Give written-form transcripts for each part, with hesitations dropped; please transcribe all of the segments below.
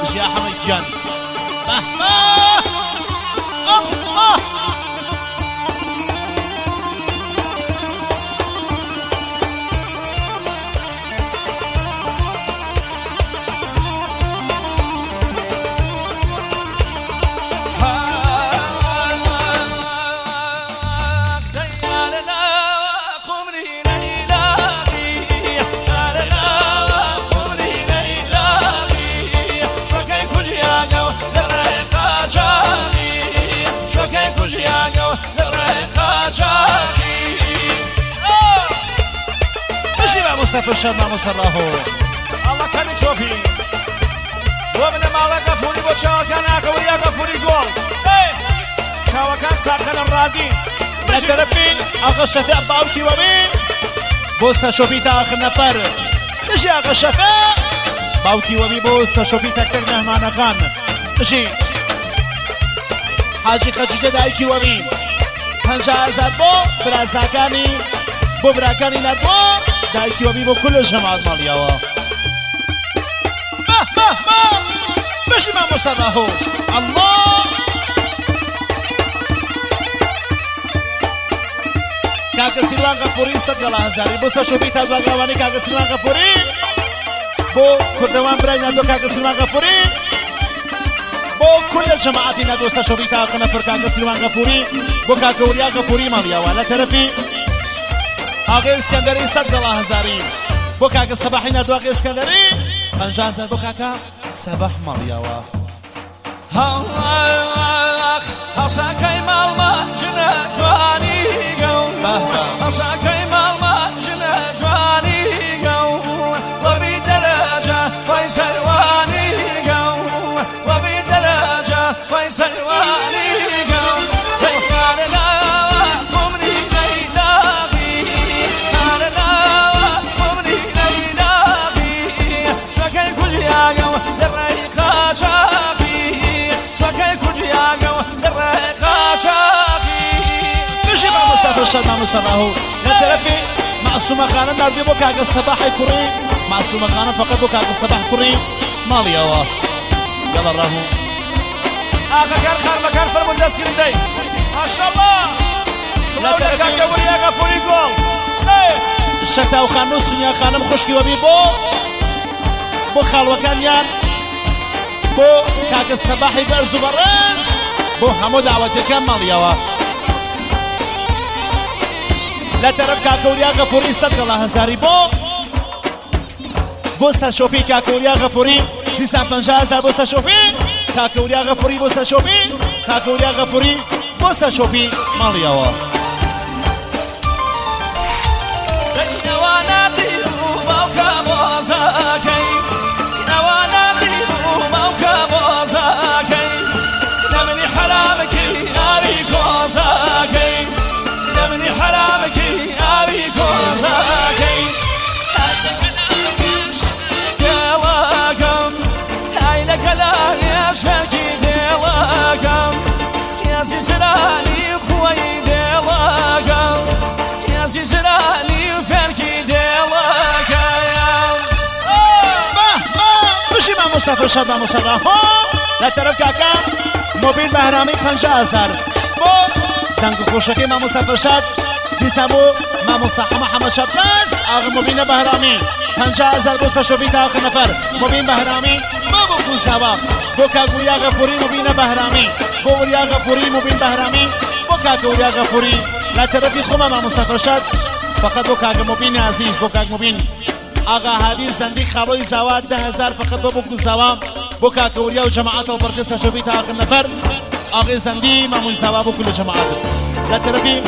يا حمد جان الله مصطفى الشاب مع مصراه الله كان يشوفي ومن مالا قفوري بوشاوا كان اكوريا قفوري جول شاوا كان ساكن الرادي نتربي اغا الشفاء باوكي ومين بوستا شوفيتا اخر نفر مشي اغا الشفاء باوكي ومين بوستا شوفيتا كتر مهمانا خان مشي حاجي خجيجة دايكي ومين 50,000 بو برازاكاني بو براكاني ندبو دايكي ومين بو كل الجماعات مالياوا مشي ما مصراه الله كاكا سيلوان غفوري صدق الله هزاري بوسا شوفيتا زواغاواني كاكا سيلوان غفوري بو كردوان براي نادو كاكا سيلوان غفوري بو كل الجماعات نادو سا شوفيتا قنفر كاكا سيلوان غفوري بو كاكا وريا غفوري مالياوا لا ترفي اغي اسكندري صدق الله هزاري بو كاكا صباحي نادو اغي اسكندري 50,000 بو كاكا صباح مالياوا هەساکەی ماڵمان ژنە جوانی گەو هەساکەی ماڵمان ژنە جوانی گەو وەبی دەرەجە وای سەروانی گەو وەبی دەرەجە وای سەروانی گەو هارەناوە قومری نەیداغی هارەناوە قومری نەیداغی شەکەی کوژیاگەو دەڕێی قاچاقی شەکەی کوژیاگەو سجي مع مصطفى الشاب مع مصراه نترفي معصومة خانم نردي بو كاكا الصباح كوري معصومة خانم فقط بو كاكا الصباح كوري مالياوا يلا راهو آقا كان خار مكان فرمودة سيردي ما شاء الله سلاو لكاكا ورياقا فوري جول الشتا وخانو سنيا خانم خشكي وبي بو خالوكان يان بو كاكا الصباح برزو برز بو همو دعوتي كان مالياوا لا ترب كاكوريا غفوري صدق الله هزاري بوسا شوفي كاكوريا غفوري 250,000 بوسا شوفي كاكوريا غفوري بوسا شوفي كاكوريا غفوري بوسا شوفي مالياوا زلالي خوي ديلاكم يا زلالي فركي ديلاكم مشي مع مصطفى الشاب مع مصراه لا ترف كاكا موبيل بهرامي 50,000 بو دنگ خوشكي مع مصطفى الشاب بيسابو مع مصطفى محمد شباس اغ موبيل بهرامي 50,000 بوسا شوفيتا اخر نفر موبيل بهرامي بابو كوزاوا بوكا غوريا غفوري موبيل بهرامي غوريا غفوري موبيل بهرامي بوكا غوريا غفوري لا ترفي خما مع مصطفى الشاب فقط بوكا موبيل عزيز بوكا موبيل آقا هادي زندي خالوي زواد 10,000 فقط بابو كوزاوا بوكا غوريا وجماعته وبركسا شوفيتا اخر نفر آقا زندي مامون زوا بو كل جماعته لا ترفي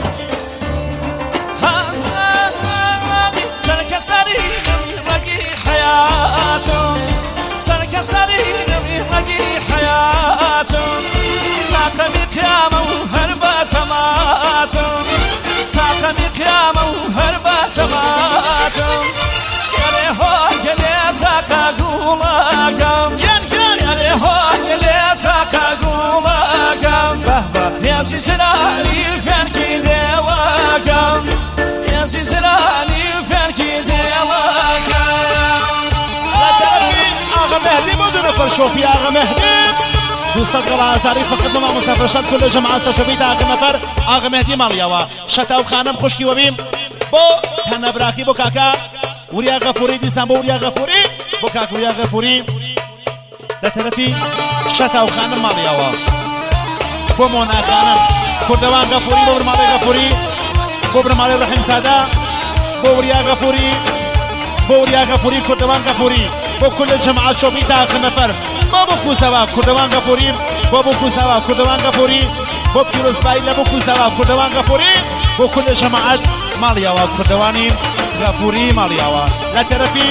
سرك سرير رقي حياته سرك سرير رقي حياته تعتمي قيامه وهربة ماته تعتمي قيامه وهربة ماته يلي هو يلي تاقاقولكم يلي هو يلي تاقاقولكم يا سيسراني فركي ديوكم يا سيسراني فركي ديوكم لا ترفي آغا مهدي مدن شوفي آغا مهدي دوستك غلا أزاري فقط ما مسافر شد كل جماعة سشبيت آغا نفر آغا مهدي ماليوا شتاو خانم خشكي وبيم بو تنبراكي بو كاكا وريا غفوري ديسان بو وريا غفوري بو كاكا وريا غفوري لترفي شتاو خانم ماليوا بو مونا خانم كردوان غفوري بو برمالي غفوري بو برمالي رحم سادا بو وريا غفوري بو وريا غفوري كردوان غفوري بو كل جماعة شوبيت آغا نفر بو كوسوا كردوان غفوري بو كوسوا كردوان غفوري بو بيروز بايلا بو كوسوا كردوان غفوري بو كل جماعة ماليوا كردواني غفوري ماليوا لطرفي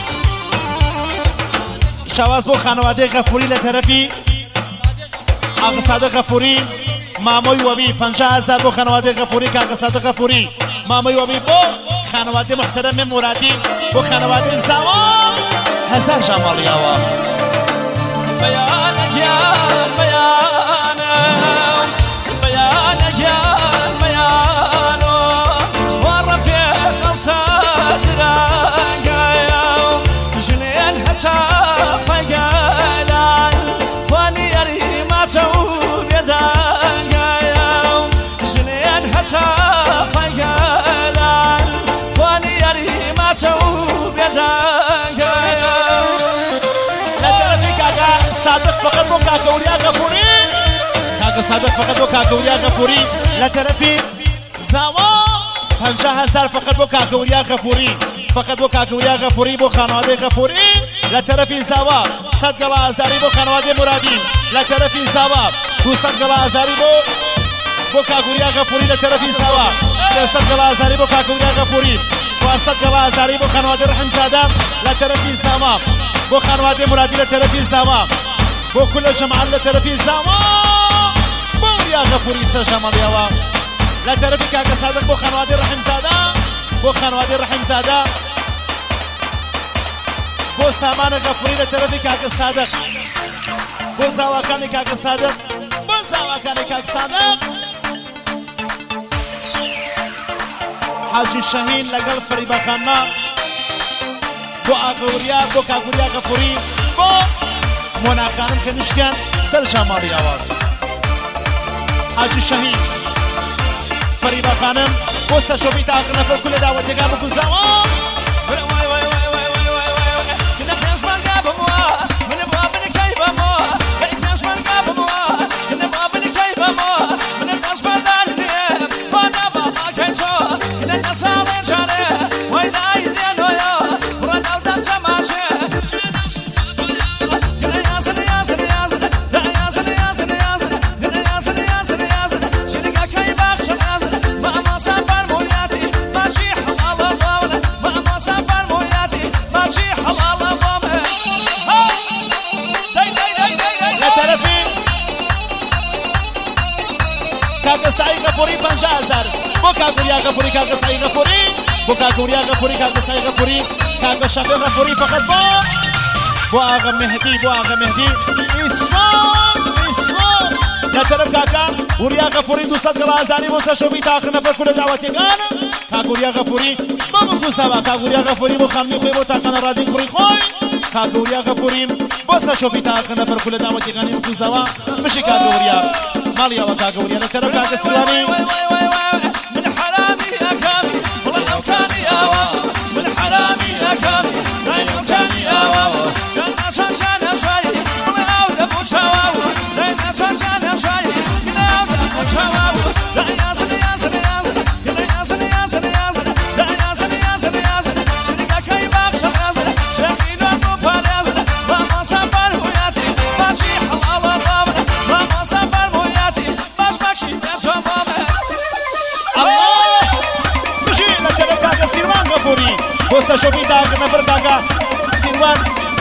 شواز بو خانواده غفوري لطرفي آغا صادق غفوري ماموی وبی 50,000 بو خانواده غفوری که آقا صادق غفوری ماموی وبی بو خانواده محترم مرادی بو خانواده زمان 1000 جمالی آوا بیانک یا بیانک یا بیانو و رفیق صدرک جنین حتا فگلان فانی یری ما تو بیدن جنین حتا فگلان فانی یری ما تو بیدن صادق فقط بو كاكوريا غفوري كاكا صادق فقط بو كاكوريا غفوري لطرفي زوا 50,000 فقط بو كاكوريا غفوري فقط بو كاكوريا غفوري بو خانواده غفوري لطرفي زوا 100,000 بو خانواده مرادي لطرفي زوا 200,000 بو كاكوريا غفوري لطرفي زوا 300,000 بو كاكوريا غفوري 400,000 بو خانواده رحم زاده لطرفي زوا بو خانواده مرادي لطرفي زوا بو كل جماعة لطرفي زوا بو وريا غفوري سر جماليوا لطرفي كاكا صادق بو خانواده رحم زاده بو خانواده رحم زاده بو سامان غفوري لطرفي كاكا صادق بو زواكاني كاكا صادق بو زواكاني كاكا صادق حاجي شاهين لقل فريبا خانا بو آغوريا بو كاغوريا غفوري بو مونا خانم كنشتيان سر جمالي آواز حاجي شاهين فريبا خانم بو سشوبيت آغر نفر كل دعوة يقام بكو زوام كنا بنشمال قابموا من بابن كيبموا بنشمال قابموا كنا بابن كيبموا من بنشمال دالنيم فانا بابا كيتو كنا نصار جاني ويلا يدينو يا ورنا ودم تماشي سعي غفوري 50,000 بو كاغوريا غفوري كاغا سعي غفوري بو كاغوريا غفوري كاغا سعي غفوري كاغا شافي غفوري فقط بو آغا مهدي بو آغا مهدي إسلام يا طرف كاكا وريا غفوري 200,000 بو سشوبي تاخر نفر كل دعوتي غانا كاغوريا غفوري بو سوا كاغوريا غفوري بو خامني خوي بو تاخنا رادين خوي خوي كاغوريا غفوري بو سشوبي تاخر نفر كل دعوتي غاني بو سوا مشي كاغوريا ماليا وكاغوريا لترى كاغا سلواني من حرامي يا كامي والله لو كان يا واو من حرامي يا كامي لا يمكن يا واو جنة شانا شاي والله ابو شواو لا شانا شاي لا ابو شواو لا يا سني يا سني يا سني يا سني يا سني يا سني لا يا سني يا سني يا سني شريكا كاي باخ شماز شافي ابو فارز ما سافر وياتي ماشي حلال بابا ما سافر الله مشي لكن كاكا سيروان غفوري بوستا شوفي داغ نفر كاكا سيروان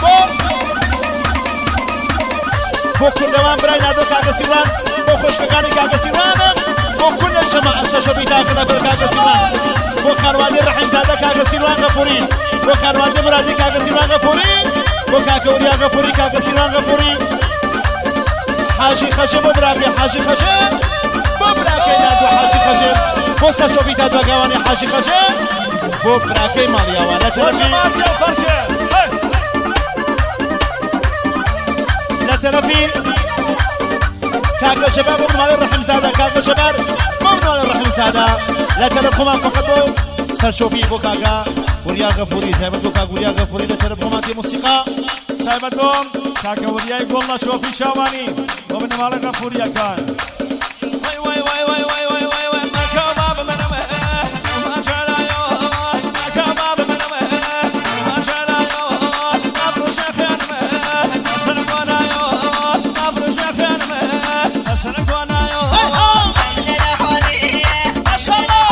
بو كردوان براي نادو كاكا سيروان بو خوشبكاني كاكا سيروان بو كل الجماعة شوفي داغ نفر كاكا سيروان بو خارواني رحم زاده كاكا سيروان غفوري بو خارواني مرادي كاكا سيروان غفوري بو كاكا وريا غفوري كاكا سيروان غفوري حاجي خشب براكي حاجي خشب براكي نادو حاجي خشب بوستا شوفي دادو قواني حاجي خشب بو براكي ماليا وانا ترمي تلفي كاكا شباب ابن مالي الرحم زاده كاكا شباب ابن مالي الرحم زاده لا تلفكم فقط سرشوفي بو كاكا وريا غفوري سايبت بو كاكا وريا غفوري لا تلفكم دي موسيقى سايبت بوم كاكا وريا يقول الله شوفي شاواني ابن مالي غفوري كان واي واي واي واي واي واي واي واي ما كباب من ما جرايو ما كباب من ما جرايو ابو شيخان اسلم ونايو ابو شيخان اسلم ونايو ما شاء الله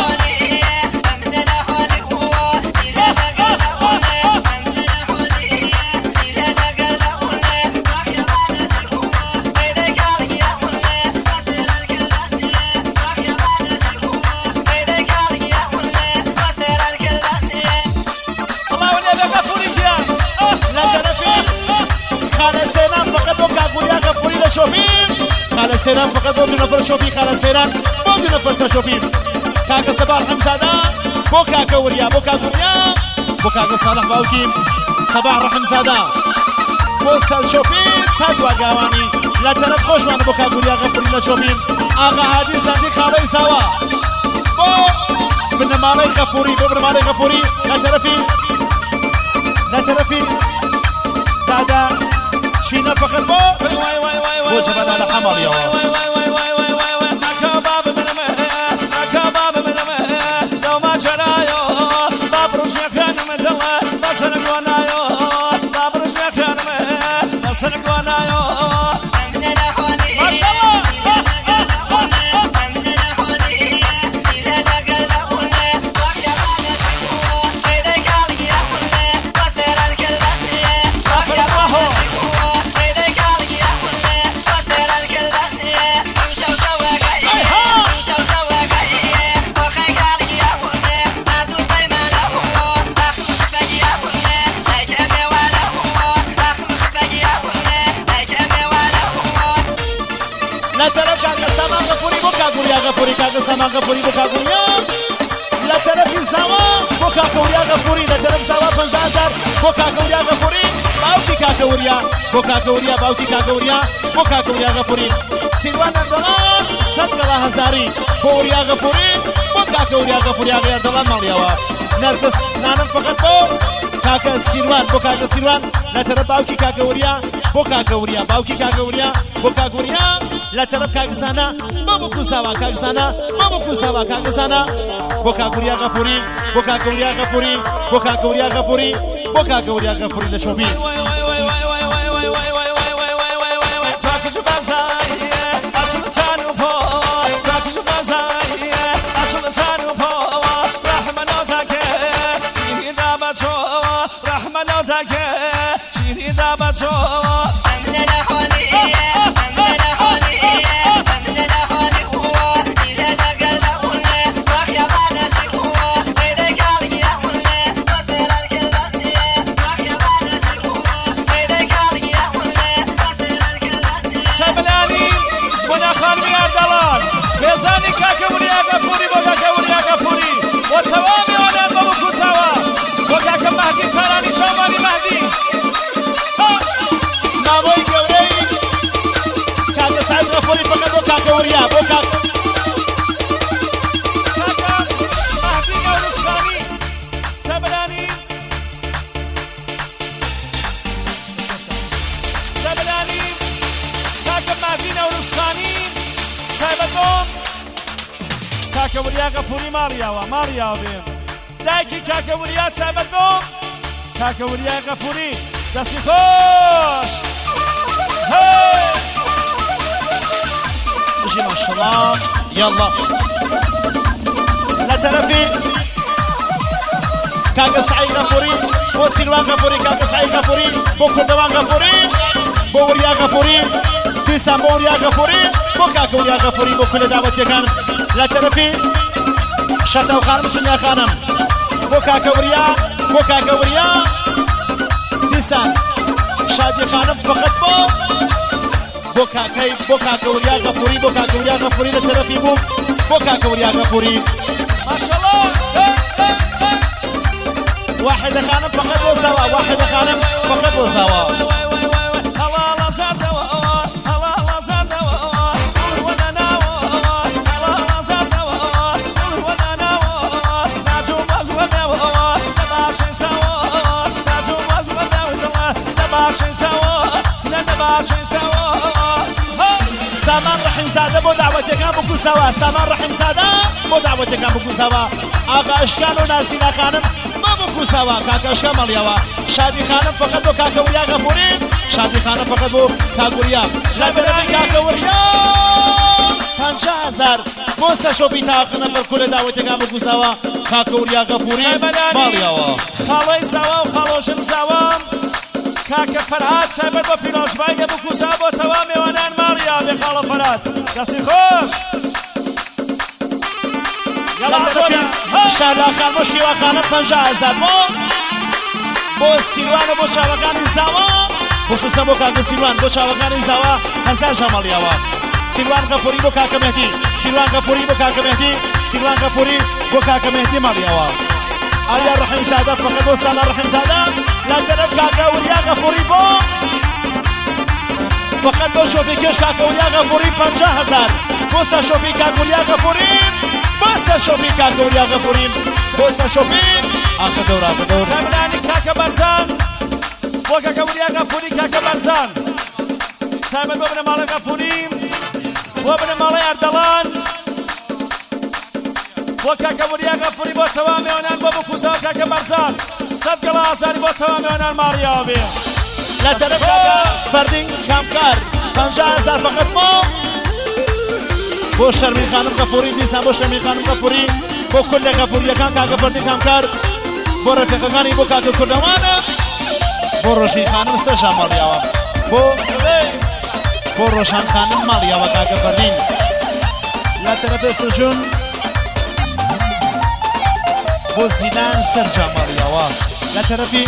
شوفين خالد سيران فقط بو نفر شوفي خالد سيران بو نفر شوفي كاكا صباح حمزاده بو كاكا وريا بو كاكا وريا بو كاكا صالح باوكيم صباح رحمزاده بو سال شوفي تايوا غاواني لا طرف خوش من بو كاكا وريا غفوري لا شوفي اغا هادي سندي خالي سوا بو بن مالي غفوري بو بن مالي غفوري لا ترفي دادا شينا فقط بو واي واي واي واي شباب على حمر يا واي واي واي واي واي واي واي كباب من كباب من لو ما جرايو بابرو شيخان من الله بسن قنايو بابرو شيخان من بسن قنايو ما شاء الله غفوري كاكا سما غفوري بوكا غوريا لا تلفي سوا بوكا غوريا غفوري لا تلفي سوا 50000 بوكا غوريا غفوري باوكي كاكا غوريا بوكا غوريا باوكي كاكا غوريا بوكا غوريا غفوري سيروان دلان صدقه هزاري غوريا غفوري بوكا غوريا غفوري غير دلان ماليوا نرقص نانم فقط بو كاكا سيروان بوكا سيروان لا تلفي باوكي كاكا غوريا بوكا غوريا باوكي كاكا غوريا بوكا غوريا لا ترب كاغسانا بابو كوساوا كاغسانا بابو كوساوا كاغسانا بوكا غوريا غفوري بوكا غوريا غفوري بوكا غوريا غفوري بوكا غوريا غفوري لشوبي واي واي واي واي واي واي واي واي واي واي واي واي واي واي تاكج بازاي اسلطانو بو تاكج بازاي اسلطانو بو رحمنو تاك شيري داباتو رحمنو تاك شيري داباتو امنا حالي بزاني كاكا وريا غفوري بوكاكا وريا غفوري وتوامي ونان بابو كوساوا بوكاكا مهدي تراني شوماني مهدي نابوي قوري كاكا سعيد غفوري فقط بوكاكا وريا بوكاكا كاكا مهدي نورسخاني سبلاني كاكا مهدي نورسخاني سايبتون كاكا وريا غفوري مارياوا بين دايكي كاكا وريا سايبتون كاكا وريا غفوري دسي خوش هاي اجي ما شاء الله يلا لا تلفي كاكا سعيد غفوري بو سيروان غفوري كاكا سعيد غفوري بو كردوان غفوري بو وريا غفوري ديسان بو وريا غفوري بوكا كوريا غفوري بو كل دعوتي كان لا ترفي شتا وخانم سنيا خانم بوكا كوريا ديسان شادي خانم فقط بوكا كوريا غفوري لا ترفي بوكا كوريا غفوري ما شاء الله واحد خانم فقط وسوا سامان رحیم زاده بۆ داوەتەکان بکوسەوە سامان رحیم زاده بۆ داوەتەکان بکوسەوە ئاغا ئەشکان و نازینا خانم ما بکوسەوە کاکە ئەشکان مەڵیەوە شادی خانم فقط بۆ کاکە وریا غەفوری شادی خانم فقط بۆ کاکە وریا لەبەرەوەی کاکە وریا 50,000 بۆ سەشۆپی تاقە نەفەر کولە داوەتەکان بکوسەوە کاکە وریا غەفوری ماڵیەوە خاڵەی زاوا و خاڵۆژن زاوام کاکە فەرهاد سایبەر بۆ پیرۆژبای لێ بکوسا بۆ تەوا میوانان ماڵیا بێ خاڵە فەرهاد دەستی خۆش شالاخان بۆ شیواخانە 50,000 بۆ سیروانە بۆ چاوەکانی زاوا خصوصا بۆ کاکە سیروان بۆ چاوەکانی زاوا 1000 ماڵیەوە سیروان غەفوری بۆ کاکە مەهدی سیروان غەفوری بۆ کاکە مەهدی سیروان غەفوری بۆ کاکە مەهدی ماڵیەوە ئایا ڕەحیم زادە فقط بۆ سالا ڕەحیم زادە لە تەرەف کاکە وریا غەفوری بۆ فقط بۆ شۆفی کێش کاکە وریا غەفوری 50,000 بۆ سەرشۆفی کاکە وریا غەفوری بۆ سەرشۆفی کاکە وریا غەفوری بۆ سەرشۆفی ئاخە دەور ئاخە دەور سەمرانی کاکە بەرزان بۆ کاکە وریا غەفوری کاکە بەرزان سامر بۆ بنە ماڵی غەفوری بۆ بنە ماڵی ئەردەڵان بۆ کاکە وریا غەفوری بۆ تەوا میوانان بۆ بکوسەوە کاکە بەرزان 100 گەڵا ئازاری بۆ تەوا میوانان ماڵیاوە بێ لە تەرەف کاکە فەردین کامکار 50,000 فقط بۆ شەرمی خانم غەفوری دیسان بۆ شەرمی خانم غەفوری بۆ کل غەفوریەکان کاکە فەردین کامکار بۆ ڕەفیقەکانی بۆ کاکە کوردەوانە بۆ ڕۆژی خانم سەرشان ماڵیاوە بۆ ڕۆژان خانم ماڵیاوە کاکە فەردین لە تەرەفێ سژون بۆ زیلان سەرشان ماڵیاوە لە تەرەفی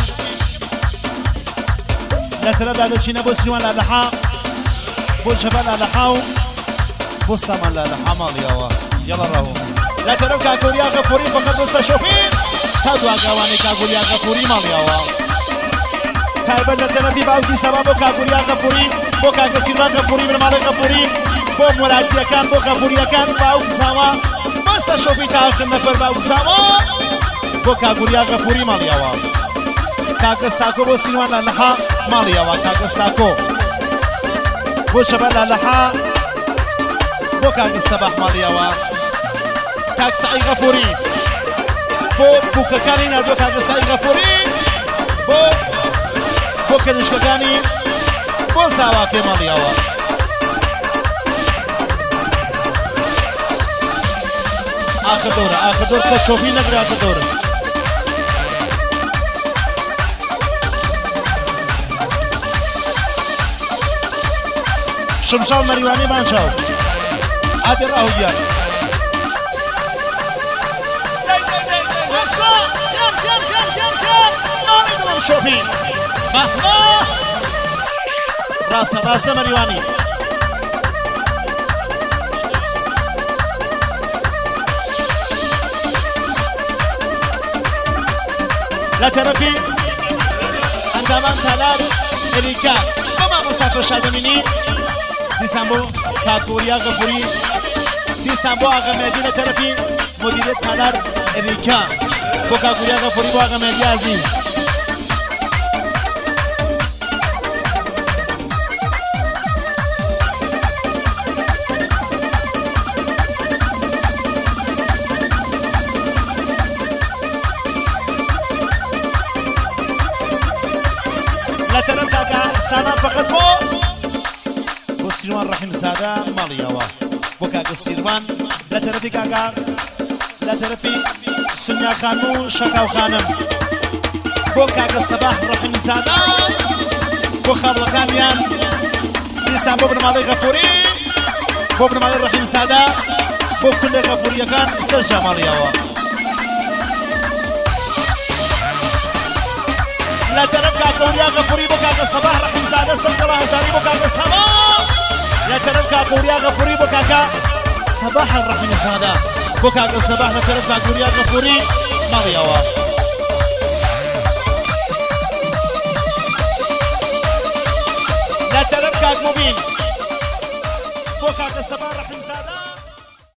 لە تەرەفدا دەچینە بۆ سیروان لالەحا بۆ جەبال لالەحا و بۆ سامان لالەحا ماڵیاوە یەڵە ڕەهوو لە تەرەف کاکە وریا غەفوری فقط بۆ سەرشۆفی تا دواگاوانەی کاکە وریا غەفوری ماڵیاوە تایبەت لە تەرەفی باوکی سەبا بۆ کاکە وریا غەفوری بۆ کاکە سیروان غەفوری بنەماڵی غەفوری بۆ مۆراتیەکان بۆ غەفوریەکان باوک زاوا بۆ سەرشۆفی تاقە نەفەر باوک زاوا بۆ کاکە وریا غەفوری ماڵیاوە کاکە ساکۆ بۆ سیروان لالەحا ماڵیاوە کاکە ساکۆ بۆ جەبال لالەحا بۆ کاکە سەباح ماڵیاوە کاکە سەعید غەفوری بۆ بووکەکانی نردووە کاکە سەعید غەفوری بۆ کەنیشکەکانی بۆ زاواکێ ماڵیاوە ئاخە دۆر کە شۆفی نەگراتە دۆرە شمشاو مەریوانی مانچاو ئادێ ڕاهوگیان شۆفی ڕاستە مەریوانی لە تەرەفی ئەندامان تالار ئەریکا بەما مەسافە شادەمینی دیسان بۆ کاکە وریا غەفوری دیسان بۆ ئاغا مەهدی لە تەرەفی مدیرێت تالار ئەریکا بۆ کاکە وریا غەفوری بۆ ئاغا مەهدی عەزیز لە تەرەف کاکە سامان فقط بۆ سیروان ڕەحیم زادە ماڵیەوە بۆ کاکە سیروان لە تەرەفی کاکە لە تەرەفی سونیا خانم و شەکاو خانم بۆ کاکە سەباح ڕەحیم زادە بۆ خاڵەکانیان دیسان بۆ بنەماڵی غەفوری بۆ بنەماڵی ڕەحیم زادە بۆ کولێ غەفوریەکان سەرشا ماڵیەوە لە تەرەف کاکە وریا غەفوری بۆ کاکە سەباح ڕەحیم زادە 100 گەڵا هەزاری بۆ کاکە سەباح لە تەرەف کاکە وریا غەفوری بۆ کاکە سەباح ڕەحیم زادە بۆ کاکە سەباح لە تەرەف کاکە وریا غەفوری ماڵیەوە لە تەرەف کاک مبین بۆ کاکە سەبا ڕەحیمزادە